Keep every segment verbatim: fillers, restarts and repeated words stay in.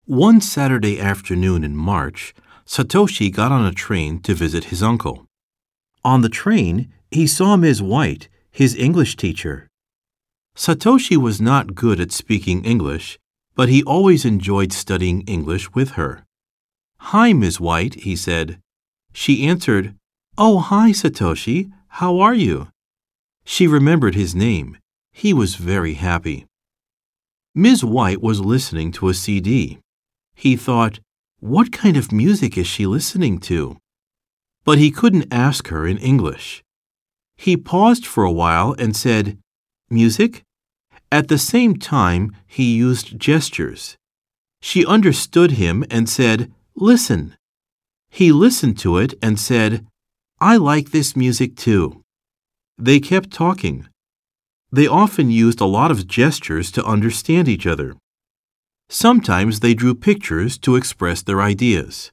One Saturday afternoon in March, Satoshi got on a train to visit his uncle. On the train, he saw Miss White, his English teacher. Satoshi was not good at speaking English, but he always enjoyed studying English with her. "Hi, Miss White," he said. She answered, "Oh, hi, Satoshi. How are you?" She remembered his name. He was very happy. Miss White was listening to a C D. He thought, what kind of music is she listening to? But he couldn't ask her in English. He paused for a while and said, "Music?" At the same time, he used gestures. She understood him and said, "Listen." He listened to it and said, "I like this music too." They kept talking. They often used a lot of gestures to understand each other. Sometimes they drew pictures to express their ideas.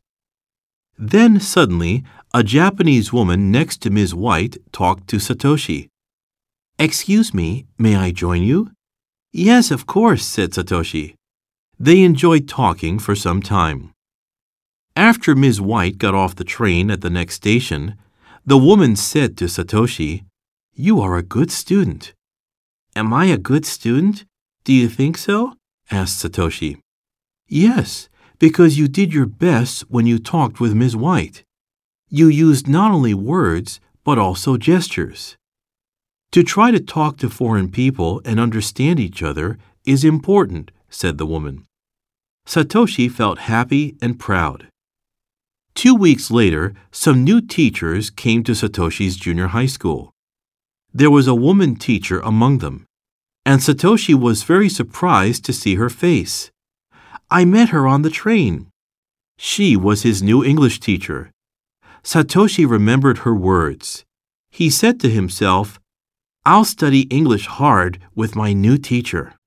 Then suddenly, a Japanese woman next to Miss White talked to Satoshi. "Excuse me, may I join you?" "Yes, of course," said Satoshi. They enjoyed talking for some time. After Miss White got off the train at the next station, the woman said to Satoshi, "You are a good student." "Am I a good student? Do you think so?" asked Satoshi. "Yes, because you did your best when you talked with Miss White. You used not only words, but also gestures. To try to talk to foreign people and understand each other is important," said the woman. Satoshi felt happy and proud. Two weeks later, some new teachers came to Satoshi's junior high school. There was a woman teacher among them, and Satoshi was very surprised to see her face. "I met her on the train." She was his new English teacher. Satoshi remembered her words. He said to himself, "I'll study English hard with my new teacher."